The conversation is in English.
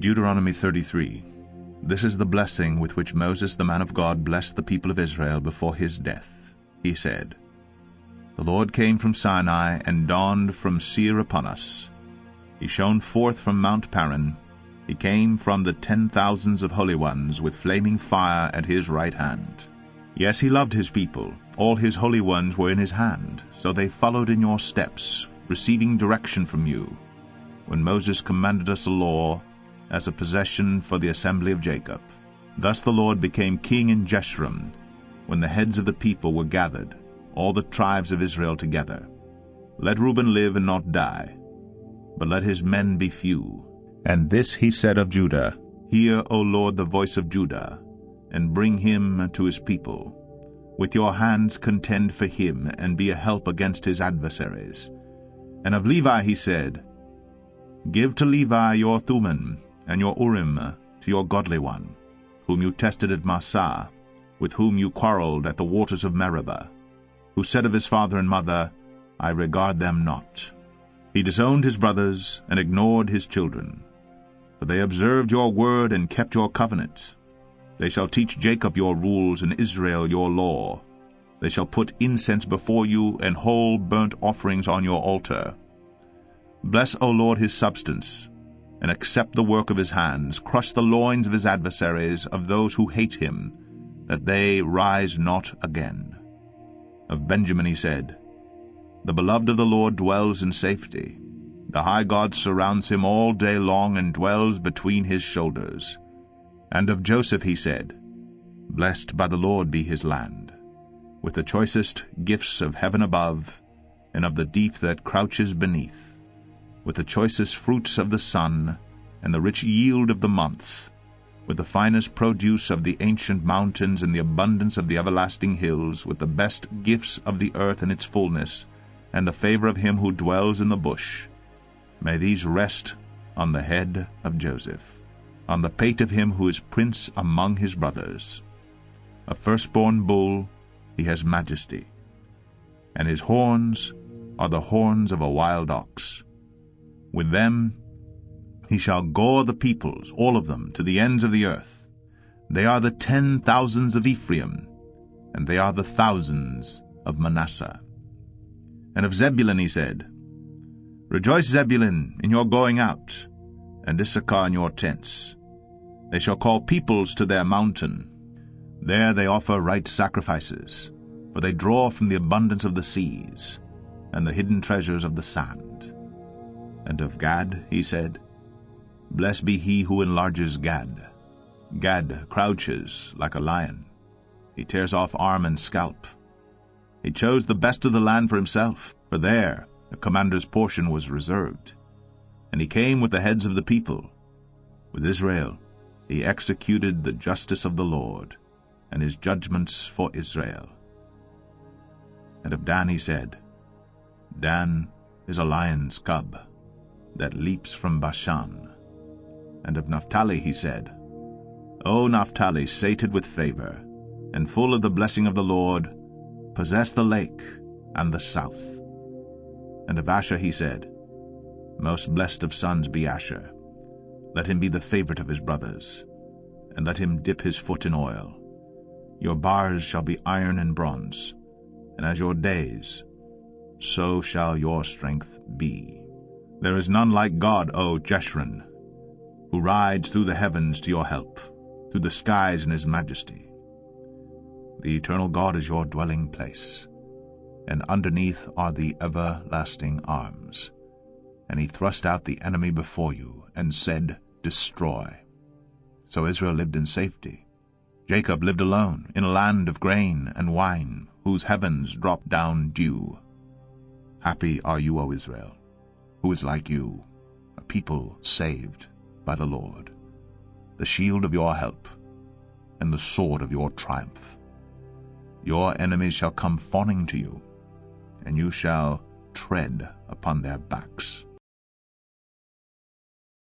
Deuteronomy 33. This is the blessing with which Moses the man of God blessed the people of Israel before his death. He said, The Lord came from Sinai and dawned from Seir upon us. He shone forth from Mount Paran. He came from the 10,000s of holy ones with flaming fire at his right hand. Yes, he loved his people. All his holy ones were in his hand, so they followed in your steps, receiving direction from you, when Moses commanded us a law as a possession for the assembly of Jacob. Thus the Lord became king in Jeshurun, when the heads of the people were gathered, all the tribes of Israel together. Let Reuben live and not die, but let his men be few. And this he said of Judah, Hear, O Lord, the voice of Judah, and bring him to his people. With your hands contend for him, and be a help against his adversaries. And of Levi he said, Give to Levi your Thummim and your Urim to your godly one, whom you tested at Massah, with whom you quarreled at the waters of Meribah, who said of his father and mother, I regard them not. He disowned his brothers and ignored his children. For they observed your word and kept your covenant. They shall teach Jacob your rules and Israel your law. They shall put incense before you and whole burnt offerings on your altar. Bless, O Lord, his substance, and accept the work of his hands. Crush the loins of his adversaries, of those who hate him, that they rise not again. Of Benjamin he said, The beloved of the Lord dwells in safety. The high God surrounds him all day long and dwells between his shoulders. And of Joseph he said, Blessed by the Lord be his land, with the choicest gifts of heaven above, and of the deep that crouches beneath, with the choicest fruits of the sun, and the rich yield of the months, with the finest produce of the ancient mountains, and the abundance of the everlasting hills, with the best gifts of the earth in its fullness, and the favor of him who dwells in the bush. May these rest on the head of Joseph, on the pate of him who is prince among his brothers. A firstborn bull, he has majesty, and his horns are the horns of a wild ox. With them he shall gore the peoples, all of them, to the ends of the earth. They are the 10,000s of Ephraim, and they are the thousands of Manasseh. And of Zebulun he said, Rejoice, Zebulun, in your going out, and Issachar in your tents. They shall call peoples to their mountain. There they offer right sacrifices, for they draw from the abundance of the seas, and the hidden treasures of the sand. And of Gad he said, Blessed be he who enlarges Gad. Gad crouches like a lion. He tears off arm and scalp. He chose the best of the land for himself, for there the commander's portion was reserved. And he came with the heads of the people. With Israel he executed the justice of the Lord, and his judgments for Israel. And of Dan he said, Dan is a lion's cub that leaps from Bashan. And of Naphtali he said, O Naphtali, sated with favor, and full of the blessing of the Lord, possess the lake and the south. And of Asher he said, Most blessed of sons be Asher. Let him be the favorite of his brothers, and let him dip his foot in oil. Your bars shall be iron and bronze, and as your days, so shall your strength be. There is none like God, O Jeshurun, who rides through the heavens to your help, through the skies in his majesty. The eternal God is your dwelling place, and underneath are the everlasting arms. And he thrust out the enemy before you, and said, Destroy. So Israel lived in safety. Jacob lived alone, in a land of grain and wine, whose heavens dropped down dew. Happy are you, O Israel, who is like you, a people saved by the Lord, the shield of your help, and the sword of your triumph. Your enemies shall come fawning to you, and you shall tread upon their backs.